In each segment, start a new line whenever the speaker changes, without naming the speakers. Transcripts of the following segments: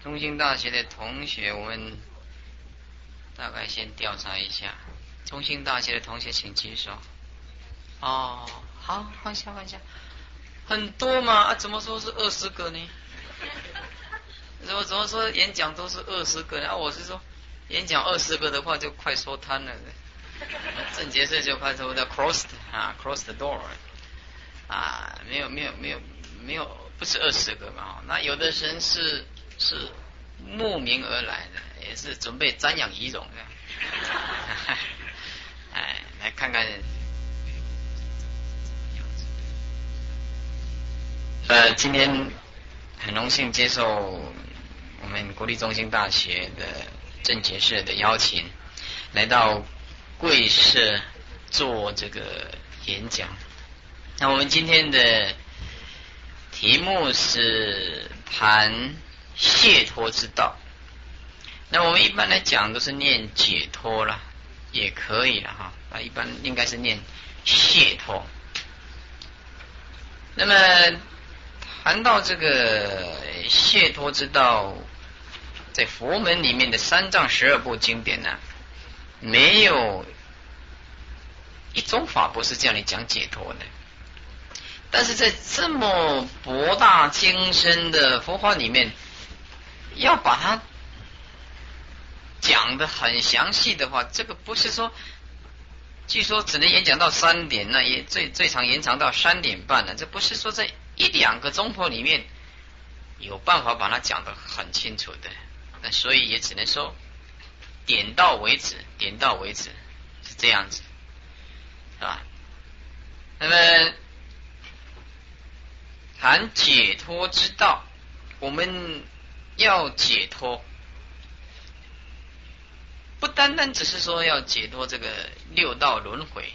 中兴大学的同学，我们大概先调查一下。中兴大学的同学请举手。哦，好，放下。很多嘛，怎么说是20个呢？怎么说演讲都是20个呢？我是说，演讲20个的话就快收摊了。郑杰士就快说的 cross the door 没有，不是20个嘛。那有的人是慕名而来的，也是准备瞻仰仪容的。来看看。今天很荣幸接受我们国立中兴大学的郑杰士的邀请，来到贵社做这个演讲。那我们今天的题目是谈解脱之道。那我们一般来讲都是念解脱啦，也可以了哈。一般应该是念解脱。那么谈到这个解脱之道，在佛门里面的三藏12部经典呢，没有一种法不是这样来讲解脱的。但是在这么博大精深的佛法里面，要把它讲得很详细的话，这个不是说据说只能演讲到3点，那也最长延长到3点半了。这不是说在1-2个钟头里面有办法把它讲得很清楚的。那所以也只能说点到为止是这样子，是吧？那么谈解脱之道，我们要解脱，不单单只是说要解脱这个6道轮回。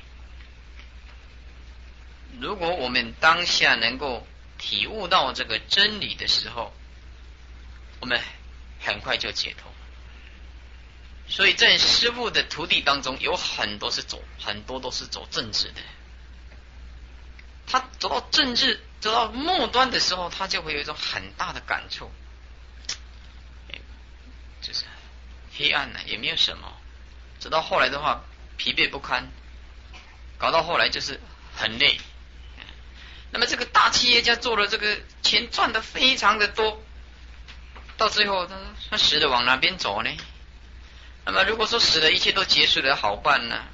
如果我们当下能够体悟到这个真理的时候，我们很快就解脱。所以在师父的徒弟当中，有很多都是走政治的。他走到政治走到末端的时候，他就会有一种很大的感触，就是黑暗也没有什么，直到后来的话疲惫不堪，搞到后来就是很累。那么这个大企业家做了这个钱赚得非常的多，到最后他死了往哪边走呢？那么如果说死了一切都结束了好办呢？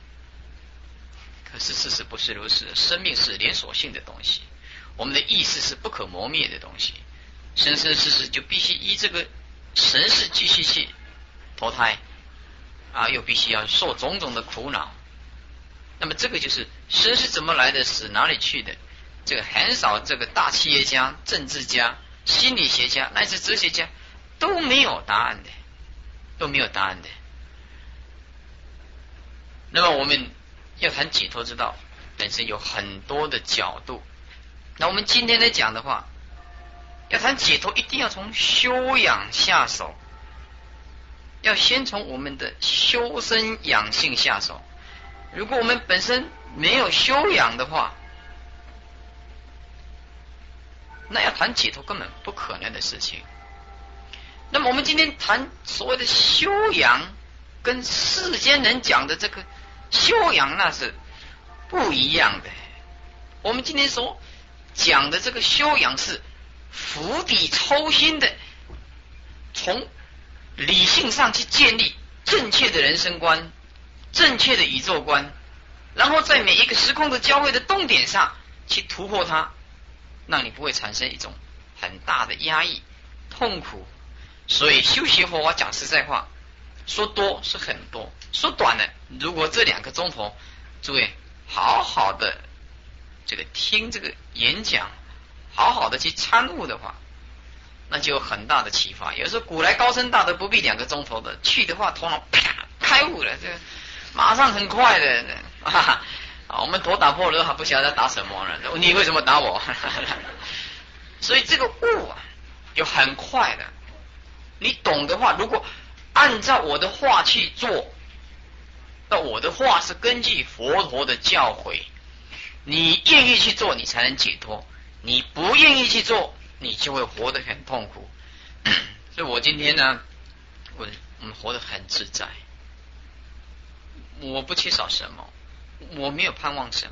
可是事实不是如此，生命是连锁性的东西，我们的意识是不可磨灭的东西，生生世世就必须依这个神识继续去投胎又必须要受种种的苦恼。那么这个就是生是怎么来的，死哪里去的，这个很少这个大企业家、政治家、心理学家乃至哲学家都没有答案的。那么我们要谈解脱之道，本身有很多的角度。那我们今天来讲的话，要谈解脱，一定要从修养下手，要先从我们的修身养性下手。如果我们本身没有修养的话，那要谈解脱根本不可能的事情。那么我们今天谈所谓的修养，跟世间人讲的这个修养那是不一样的。我们今天所讲的这个修养是釜底抽薪的，从理性上去建立正确的人生观、正确的宇宙观，然后在每一个时空的交汇的动点上去突破它，让你不会产生一种很大的压抑、痛苦。所以修习佛法讲实在话，说多是很多，说短了，如果这2个钟头诸位好好的这个听这个演讲，好好的去参悟的话，那就有很大的启发。有时候古来高僧大德不必2个钟头的，去的话头脑啪开悟了，这马上很快的我们头打破了还不晓得打什么呢？你为什么打我？所以这个悟有很快的。你懂的话，如果按照我的话去做，那我的话是根据佛陀的教诲，你愿意去做，你才能解脱；你不愿意去做，你就会活得很痛苦。 所以我今天呢，我们活得很自在，我不缺少什么，我没有盼望什么，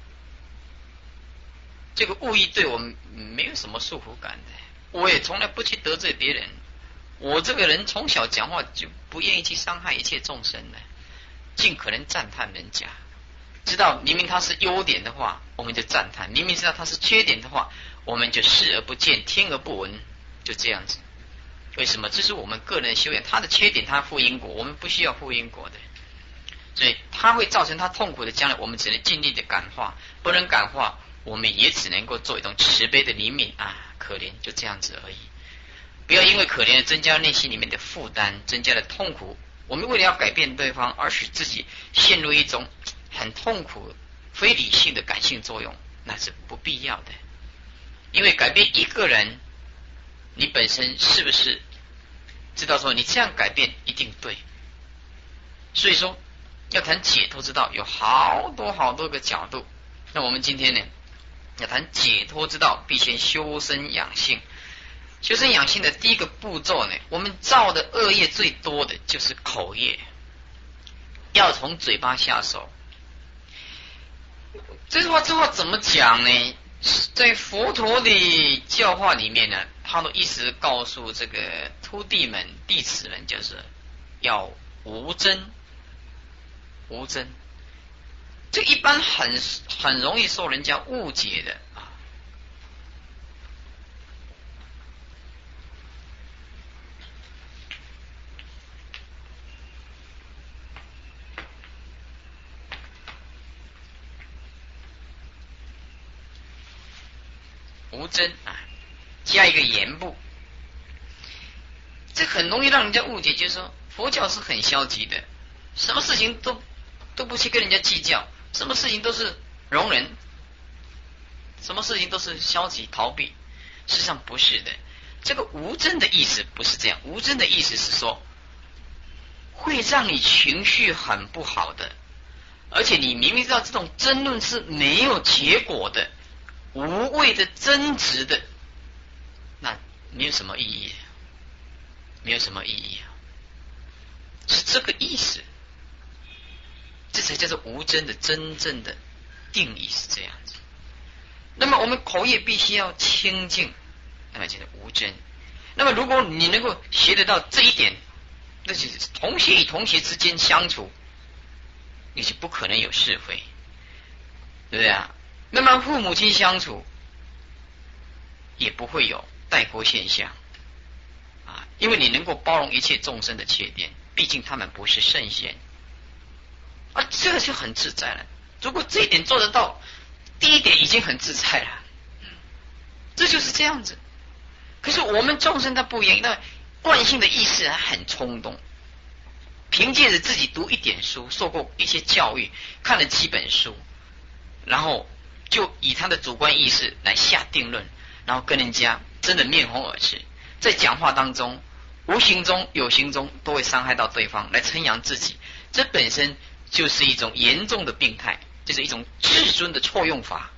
这个物意对我没有什么束缚感的，我也从来不去得罪别人。我这个人从小讲话就不愿意去伤害一切众生的，尽可能赞叹人家。知道明明他是优点的话，我们就赞叹；明明知道他是缺点的话，我们就视而不见，听而不闻，就这样子。为什么？这是我们个人修养，他的缺点他负因果，我们不需要负因果的，所以他会造成他痛苦的将来，我们只能尽力的感化，不能感化，我们也只能够做一种慈悲的怜悯啊，可怜，就这样子而已。不要因为可怜而增加内心里面的负担，增加了痛苦。我们为了要改变对方，而使自己陷入一种很痛苦、非理性的感性作用，那是不必要的。因为改变一个人，你本身是不是知道说你这样改变一定对？所以说要谈解脱之道，有好多好多个角度。那我们今天呢，要谈解脱之道，必先修身养性。修身养性的第一个步骤呢，我们造的恶业最多的就是口业，要从嘴巴下手。这句话怎么讲呢？在佛陀的教化里面呢，他都一直告诉这个徒弟们、弟子们，就是要无争。无争，这一般很容易受人家误解的啊。无争啊，加一个言部，这很容易让人家误解，就是说佛教是很消极的，什么事情都不去跟人家计较，什么事情都是容忍，什么事情都是消极逃避。事实上不是的，这个无争的意思不是这样，无争的意思是说会让你情绪很不好的，而且你明明知道这种争论是没有结果的，无谓的争执的，那没有什么意义，没有什么意义啊，是这个意思。这才叫做无争的真正的定义是这样子。那么我们口业必须要清净，那么就是无争。那么如果你能够学得到这一点，那就是同学与同学之间相处，你是不可能有是非，对不对啊？那么父母亲相处也不会有代沟现象啊，因为你能够包容一切众生的缺点，毕竟他们不是圣贤啊，这个就很自在了。如果这一点做得到，第一点已经很自在了，这就是这样子。可是我们众生他不一样，那惯性的意识很冲动，凭借着自己读一点书，受过一些教育，看了几本书，然后就以他的主观意识来下定论，然后跟人家真的面红耳赤，在讲话当中无形中有形中都会伤害到对方，来称扬自己，这本身就是一种严重的病态，就是一种自尊的错用法。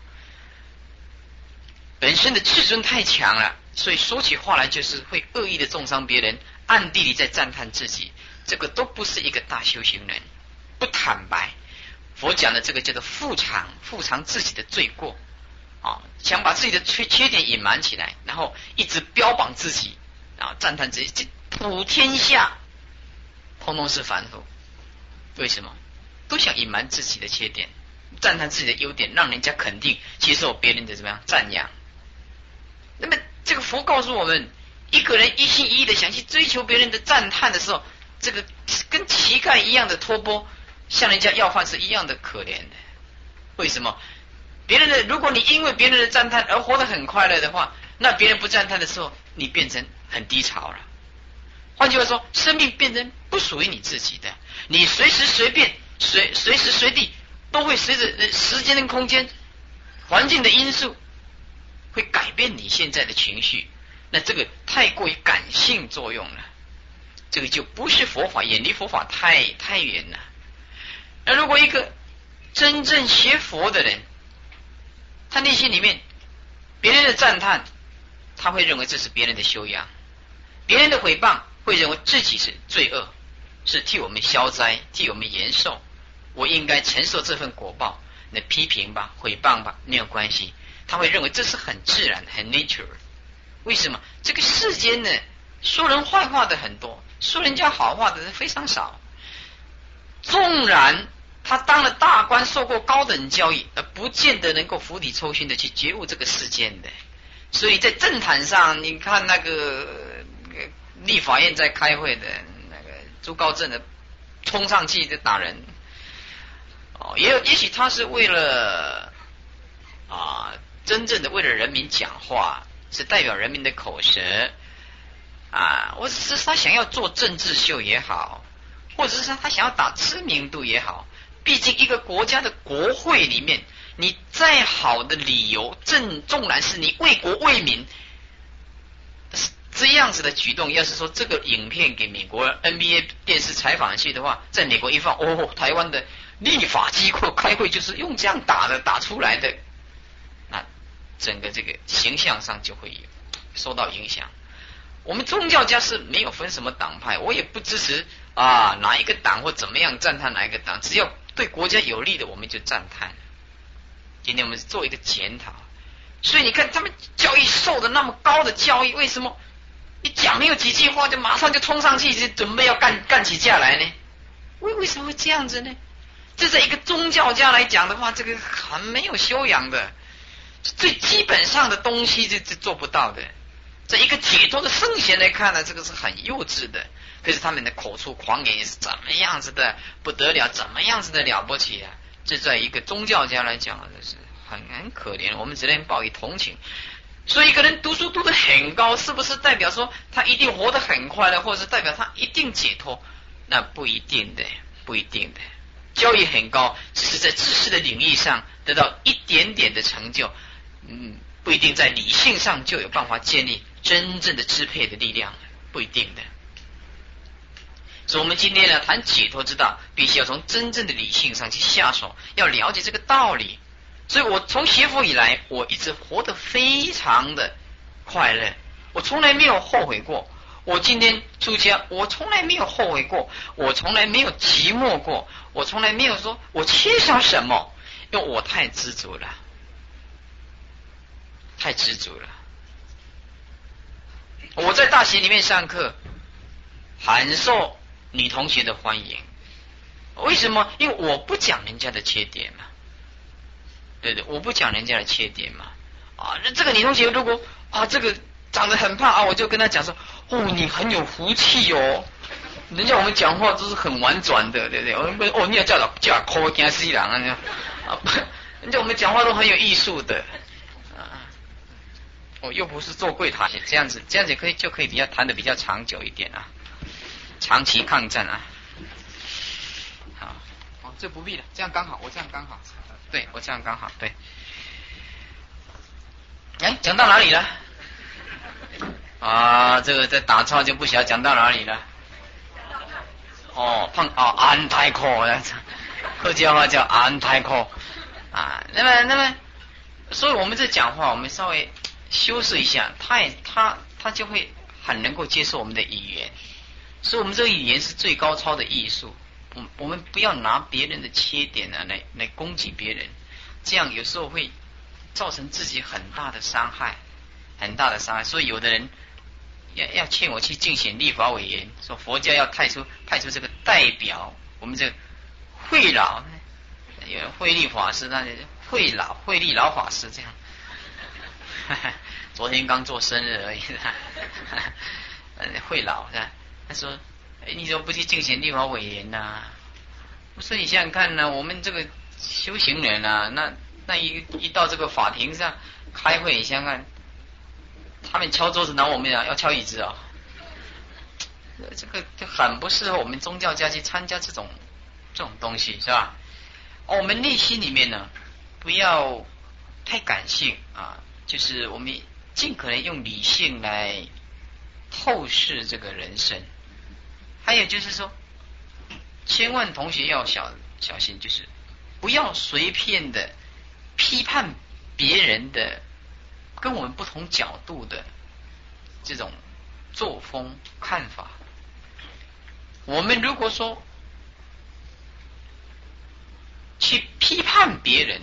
本身的自尊太强了，所以说起话来就是会恶意的重伤别人，暗地里在赞叹自己，这个都不是一个大修行人，不坦白。佛讲的这个叫做腹藏自己的罪过啊，想把自己的缺点隐瞒起来，然后一直标榜自己啊，赞叹自己，这普天下通通是凡夫。为什么？都想隐瞒自己的缺点，赞叹自己的优点，让人家肯定接受别人的怎么样赞扬。那么这个佛告诉我们，一个人一心一意的想去追求别人的赞叹的时候，这个跟乞丐一样的托钵，向人家要饭是一样的可怜的。为什么？别人的，如果你因为别人的赞叹而活得很快乐的话，那别人不赞叹的时候，你变成很低潮了。换句话说，生命变成不属于你自己的，你随时随时随地都会随着时间跟空间、环境的因素，会改变你现在的情绪。那这个太过于感性作用了，这个就不是佛法，远离佛法太远了。那如果一个真正学佛的人，他内心里面别人的赞叹，他会认为这是别人的修养， 别人的诽谤会认为自己是罪恶，是替我们消灾，替我们延寿，我应该承受这份果报。那批评吧，诽谤吧，没有关系，他会认为这是很自然很 nature。 为什么这个世间呢，说人坏话的很多，说人家好话的人非常少。纵然他当了大官，受过高等教育，不见得能够釜底抽薪的去觉悟这个世间的。所以在政坛上，你看那个立法院在开会的那个朱高正的冲上去就打人，也许他是为了真正的为了人民讲话，是代表人民的口舌或者是他想要做政治秀也好，或者是他想要打知名度也好。毕竟一个国家的国会里面，你再好的理由，纵然是你为国为民，这样子的举动，要是说这个影片给美国 NBA 电视采访去的话，在美国一放，台湾的立法机构开会就是用这样打出来的，那整个这个形象上就会受到影响。我们宗教家是没有分什么党派，我也不支持哪一个党或怎么样赞叹哪一个党，只要对国家有利的我们就赞叹。今天我们做一个检讨，所以你看他们教育受的那么高的教育，为什么你讲没有几句话就马上就冲上去，就准备要干起架来呢？为什么会这样子呢？这在一个宗教家来讲的话，这个很没有修养的，最基本上的东西就做不到的。在一个解脱的圣贤来看呢，这个是很幼稚的。可是他们的口出狂言也是怎么样子的不得了，怎么样子的了不起啊！这在一个宗教家来讲，这是很可怜，我们只能报以同情。所以一个人读书读得很高，是不是代表说他一定活得很快乐，或者是代表他一定解脱？那不一定的，不一定的。教育很高，只是在知识的领域上得到一点点的成就，不一定在理性上就有办法建立真正的支配的力量，不一定的。所以我们今天呢谈解脱之道，必须要从真正的理性上去下手，要了解这个道理。所以我从学佛以来，我一直活得非常的快乐，我从来没有后悔过。我今天出家，我从来没有后悔过，我从来没有寂寞过，我从来没有说我缺少什么，因为我太知足了，太知足了。我在大学里面上课，很受女同学的欢迎。为什么？因为我不讲人家的缺点嘛，对对，我不讲人家的缺点嘛。这个女同学如果这个长得很胖我就跟她讲说，你很有福气哦。人家我们讲话都是很婉转的，对不对？你要叫抠惊死人啊！人家我们讲话都很有艺术的。又不是做柜台，这样子就可以比较谈的比较长久一点长期抗战好，这不必了，这样刚好，我这样刚好，对，我这样刚好，对。讲到哪里了？这个在打岔就不晓得讲到哪里了。安泰克，客家话叫安泰克那么，所以我们这讲话，我们稍微修饰一下，他就会很能够接受我们的语言。所以我们这个语言是最高超的艺术。我们不要拿别人的缺点来攻击别人，这样有时候会造成自己很大的伤害，很大的伤害。所以有的人要劝我去竞选立法委员，说佛教要派出这个代表，我们这个慧老，有慧立法师，那慧立老法师这样。昨天刚做生日而已，慧老他说你怎么不去竞选立法委员我说你想想看我们这个修行人那一到这个法庭上开会，你想想看，他们敲桌子，拿我们要敲椅子这个就很不适合我们宗教家去参加这种东西，是吧？我们内心里面呢，不要太感性就是我们尽可能用理性来透视这个人生。还有就是说，千万同学要小心，就是不要随便的批判别人的跟我们不同角度的这种作风看法。我们如果说去批判别人，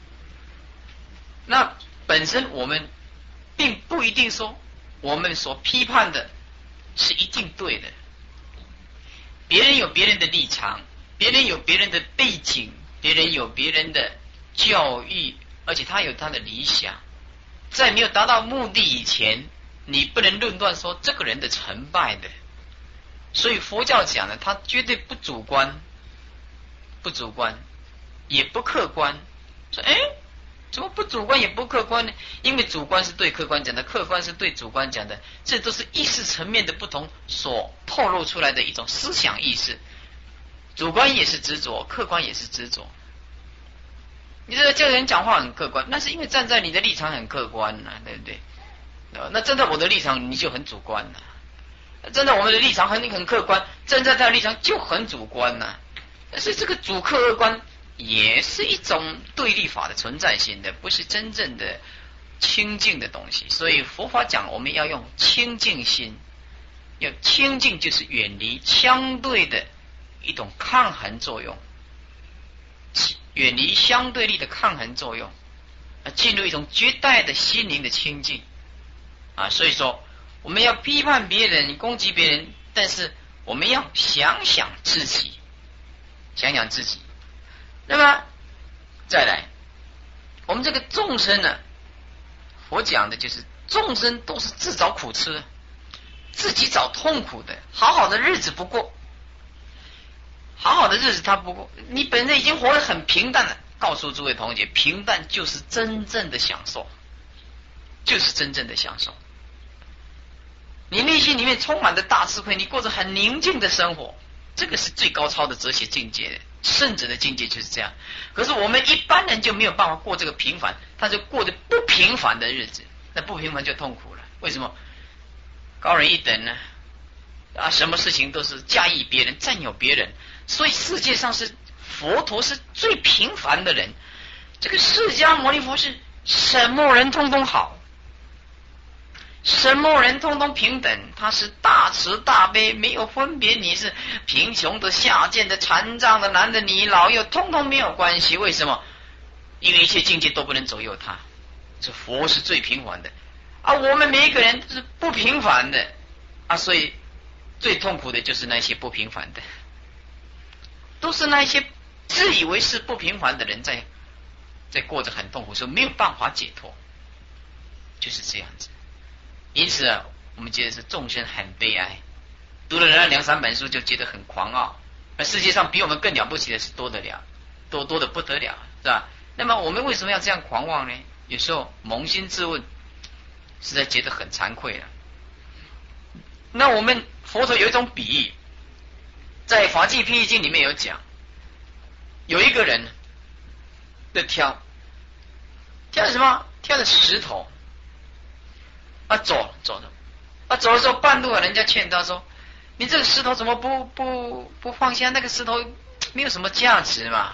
那本身我们并不一定说我们所批判的是一定对的。别人有别人的立场，别人有别人的背景，别人有别人的教育，而且他有他的理想。在没有达到目的以前，你不能论断说这个人的成败的。所以佛教讲的，他绝对不主观，不主观也不客观。说怎么不主观也不客观呢？因为主观是对客观讲的，客观是对主观讲的，这都是意识层面的不同所透露出来的一种思想意识。主观也是执着，客观也是执着。你这个人讲话很客观，那是因为站在你的立场很客观啊，对不对？那站在我的立场你就很主观了。站在我们的立场很客观，站在他的立场就很主观了。所以这个主客观也是一种对立法的存在性的，不是真正的清净的东西。所以佛法讲我们要用清净心，要清净就是远离相对的一种抗衡作用，远离相对力的抗衡作用，进入一种绝代的心灵的清净啊。所以说我们要批判别人，攻击别人，但是我们要想想自己，想想自己。那么再来，我们这个众生呢，佛讲的就是众生都是自找苦吃，自己找痛苦的，好好的日子不过，好好的日子他不过，你本身已经活得很平淡了。告诉诸位同学，平淡就是真正的享受，就是真正的享受。你内心里面充满着大智慧，你过着很宁静的生活，这个是最高超的哲学境界，圣者的境界就是这样。可是我们一般人就没有办法过这个平凡，他就过着不平凡的日子，那不平凡就痛苦了。为什么？高人一等呢？什么事情都是驾驭别人，占有别人，所以世界上是佛陀是最平凡的人。这个释迦牟尼佛是什么人通通好，什么人通通平等，他是大慈大悲，没有分别，你是贫穷的、下贱的、残障的、男的、女老幼，通通没有关系。为什么？因为一切境界都不能左右他。这佛是最平凡的我们每一个人都是不平凡的所以最痛苦的就是那些不平凡的，都是那些自以为是不平凡的人在过着很痛苦，所以没有办法解脱，就是这样子。因此我们觉得是众生很悲哀，读了人家2-3本书就觉得很狂傲。而世界上比我们更了不起的是多得了，多的不得了，是吧？那么我们为什么要这样狂妄呢？有时候扪心自问，实在觉得很惭愧了。那我们佛陀有一种比喻，在《法纪辟经》里面有讲，有一个人在挑什么？挑的石头走的时候，半路人家劝他说：“你这个石头怎么不放下？那个石头没有什么价值嘛。”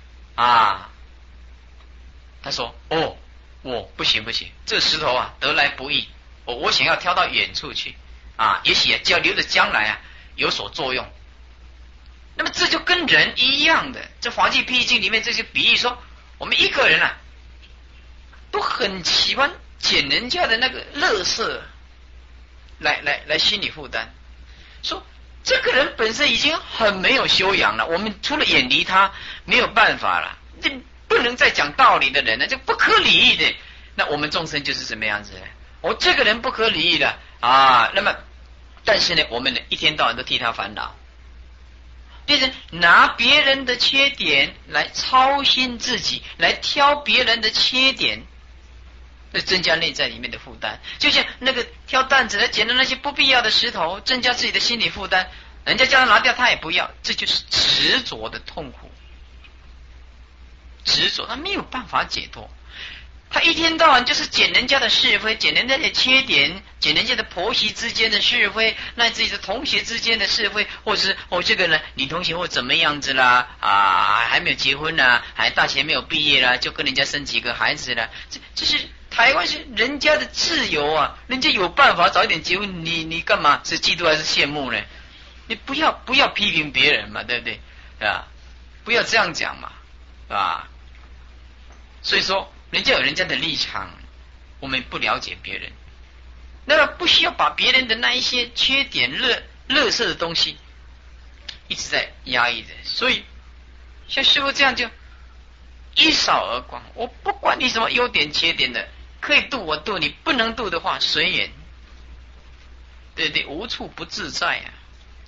他说：“我不行，这个石头得来不易，我想要挑到远处去也许就要留着将来有所作用。”那么这就跟人一样的，这《法纪辟经》里面这些比喻说，我们一个人都很喜欢捡人家的那个垃圾来心理负担，说这个人本身已经很没有修养了，我们除了远离他没有办法了，这不能再讲道理的人呢，这不可理喻的。那我们众生就是什么样子呢？这个人不可理喻的那么但是呢，我们呢一天到晚都替他烦恼，变成拿别人的缺点来操心自己，来挑别人的缺点，增加内在里面的负担。就像那个挑担子来捡的那些不必要的石头，增加自己的心理负担，人家叫他拿掉他也不要，这就是执着的痛苦。执着他没有办法解脱，他一天到晚就是捡人家的是非，捡人家的缺点，捡人家的婆媳之间的是非，那自己的同学之间的是非，或者是这个呢女同学或怎么样子啦还没有结婚啦，还大学没有毕业啦，就跟人家生几个孩子啦，这是台湾是人家的自由啊，人家有办法早一点结婚，你干嘛是嫉妒还是羡慕呢？你不要批评别人嘛，对不对啊？不要这样讲嘛，啊。所以说，人家有人家的立场，我们不了解别人，那么不需要把别人的那一些缺点、垃圾的东西一直在压抑着。所以，像师父这样就一扫而光，我不管你什么优点、缺点的，可以度我度你，不能度的话随缘，对对，无处不自在啊。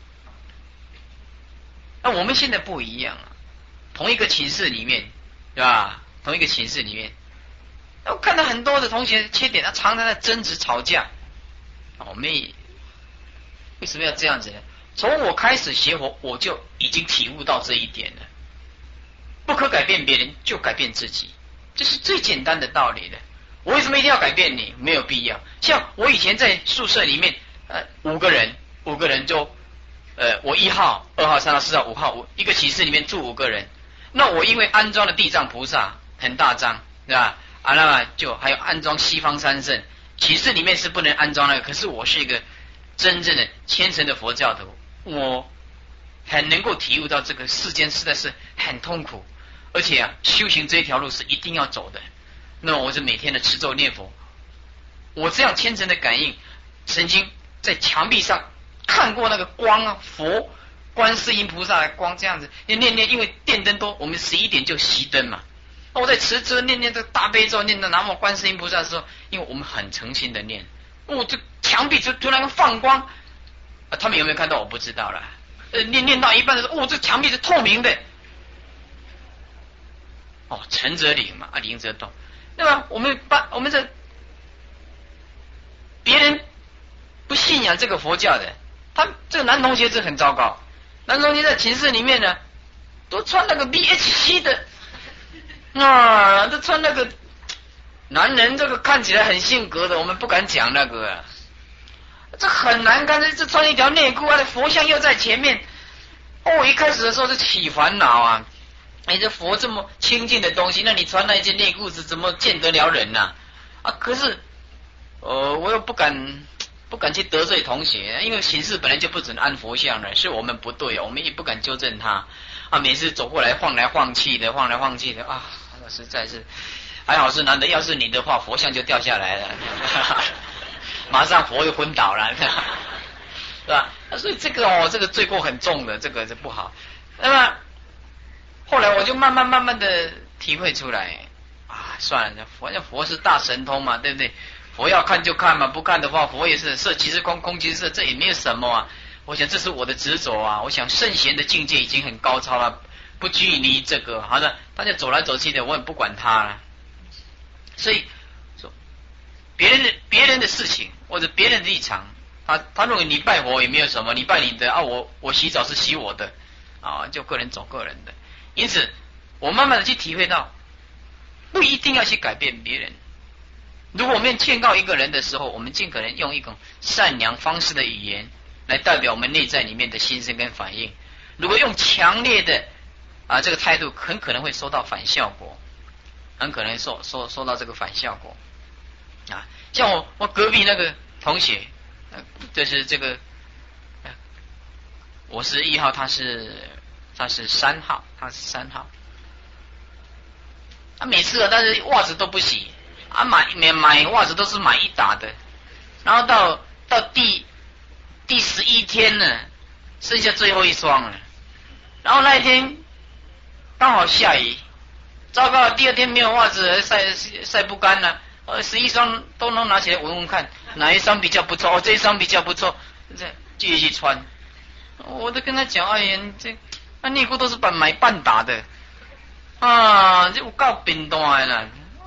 那我们现在不一样啊，同一个寝室里面，对吧？同一个寝室里面，我看到很多的同学缺点，他常常在争执吵架。我们为什么要这样子呢？从我开始学佛，我就已经体悟到这一点了。不可改变别人，就改变自己，这是最简单的道理了。我为什么一定要改变你？没有必要。像我以前在宿舍里面，5个人就我1号、2号、3号、4号、5号，一个寝室里面住5个人。那我因为安装了地藏菩萨很大张，对吧？那么就还有安装西方三圣。寝室里面是不能安装那个，可是我是一个真正的虔诚的佛教徒，我很能够体悟到这个世间实在是很痛苦，而且修行这条路是一定要走的。那么我就每天的持咒念佛，我这样虔诚的感应，曾经在墙壁上看过那个光啊，佛观世音菩萨的光这样子念，因为电灯多，我们11点就熄灯嘛。我在持咒念这大悲咒，念到南无观世音菩萨的时候，因为我们很诚心的念，这墙壁就突然放光，他们有没有看到我不知道了。念到一半的时候，这墙壁是透明的。诚则灵嘛，灵则动。那么我们这别人不信仰这个佛教的，他这个男同学是很糟糕。男同学在寝室里面呢，都穿那个 BH7 的。这穿那个男人这个看起来很性格的，我们不敢讲那个，这很难看。这穿一条内裤啊，佛像又在前面。一开始的时候就起烦恼啊！这佛这么清净的东西，那你穿那件内裤子怎么见得了人呢？可是我又不敢去得罪同学，因为寝室本来就不准安佛像了，是我们不对，我们也不敢纠正他。每次走过来晃来晃去的那实在是还好是男的，要是你的话，佛像就掉下来了，马上佛就昏倒了，是吧？所以这个罪过很重的，这个是不好。那么后来我就慢慢的体会出来，算了，佛是大神通嘛，对不对？佛要看就看嘛，不看的话，佛也是色即是空，空即是色，这也没有什么啊。我想这是我的执着啊！我想圣贤的境界已经很高超了，不拘泥这个。好的，大家走来走去的，我也不管他了。所以说，别人的事情或者别人的立场，他认为你拜佛也没有什么，你拜你的我洗澡是洗我的就个人走个人的。因此，我慢慢的去体会到，不一定要去改变别人。如果我们劝告一个人的时候，我们尽可能用一种善良方式的语言来代表我们内在里面的心声跟反应。如果用强烈的这个态度，很可能会收到反效果，很可能收到这个反效果像我隔壁那个同学，就是这个我是1号，他是3号，他每次但是袜子都不洗买袜子都是买1打的，然后到第11天呢，剩下最后1双了。然后那一天刚好下雨，糟糕了，第2天没有袜子，晒不干了。11双都能拿起来闻闻看，哪一双比较不错？这一双比较不错，继续穿。我都跟他讲，这内裤都是买半打的这有够冰冻的啦。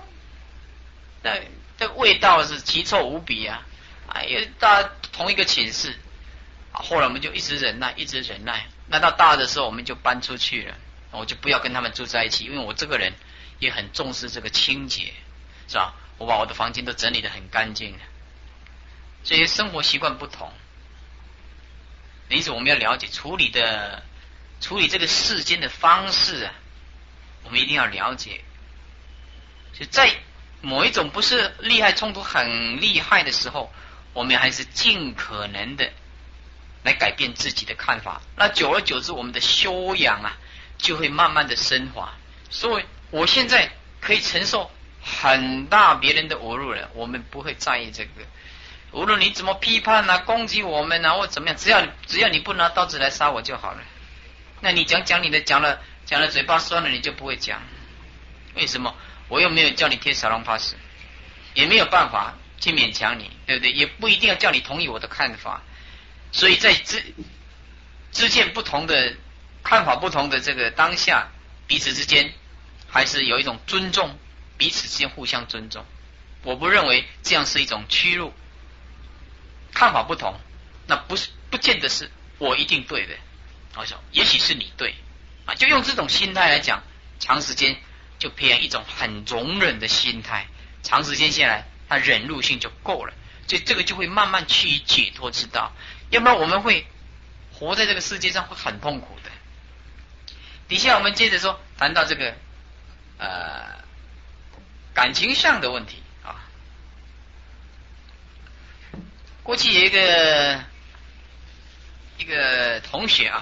这味道是奇臭无比啊！大家同一个寝室，后来我们就一直忍耐。那到大的时候，我们就搬出去了，我就不要跟他们住在一起，因为我这个人也很重视这个清洁，是吧？我把我的房间都整理得很干净，所以生活习惯不同，因此我们要了解处理这个世间的方式我们一定要了解。所以某一种不是利害冲突很厉害的时候，我们还是尽可能的来改变自己的看法。那久而久之，我们的修养啊，就会慢慢的升华。所以我现在可以承受很大别人的侮辱了，我们不会在意这个。无论你怎么批判啊、攻击我们啊，或怎么样，只要你不拿刀子来杀我就好了。那你讲你的，讲了嘴巴酸了，你就不会讲。为什么？我又没有叫你贴小龙 pass， 也没有办法去勉强你，对不对？也不一定要叫你同意我的看法。所以在之间不同的看法不同的这个当下，彼此之间还是有一种尊重，彼此之间互相尊重。我不认为这样是一种屈辱。看法不同，那不见得是我一定对的，也许是你对啊，就用这种心态来讲，长时间就培养一种很容忍的心态，长时间下来，他忍辱性就够了，所以这个就会慢慢趋于解脱之道。要不然我们会活在这个世界上会很痛苦的。底下我们接着说，谈到这个感情上的问题啊。过去有一个同学，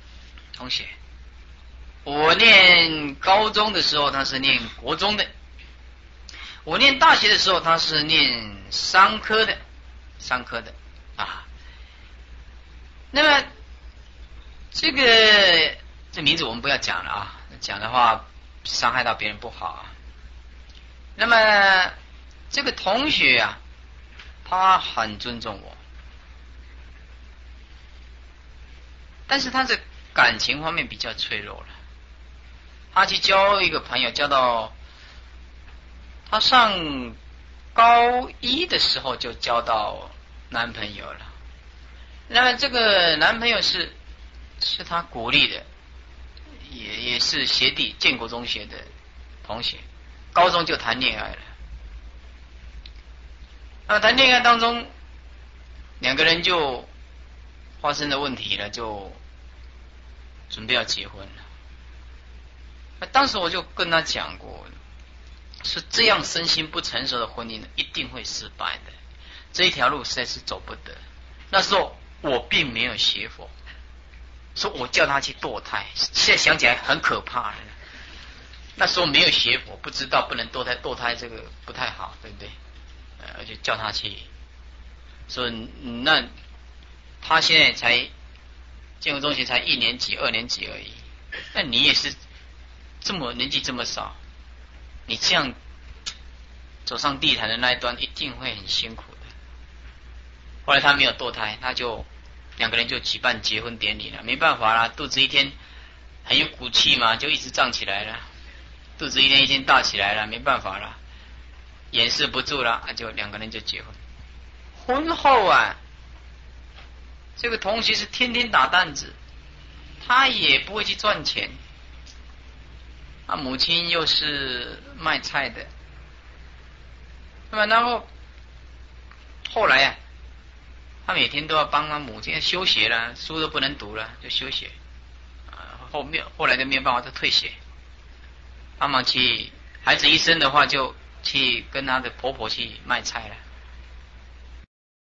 我念高中的时候他是念国中的，我念大学的时候他是念商科的啊。那么这名字我们不要讲了啊，讲的话伤害到别人不好啊。那么这个同学啊，他很尊重我，但是他的感情方面比较脆弱了。他去交一个朋友，交到他上高一的时候就交到男朋友了。那么这个男朋友是他鼓励的，也是学弟，建国中学的同学，高中就谈恋爱了。那么谈恋爱当中，两个人就发生了问题了，就准备要结婚了。当时我就跟他讲过，是这样身心不成熟的婚姻一定会失败的，这一条路实在是走不得。那时候我并没有学佛，说我叫他去堕胎，现在想起来很可怕。那时候没有学佛，不知道不能堕胎这个不太好，对不对？而且叫他去说，那他现在才建国中学才1年级、2年级而已，那你也是年纪这么少，你这样走上地坛的那一端，一定会很辛苦的。后来他没有堕胎，两个人就举办结婚典礼了。没办法啦，肚子一天很有骨气嘛，就一直胀起来了，肚子一天大起来了，没办法了，掩饰不住了，就两个人就结婚。婚后啊，这个同学是天天打弹子，他也不会去赚钱，母亲又是卖菜的，那么然后后来啊，他每天都要帮他母亲休学了，书都不能读了，就休学。后来就没有办法，就退学。帮忙去孩子一生的话，就去跟他的婆婆去卖菜了。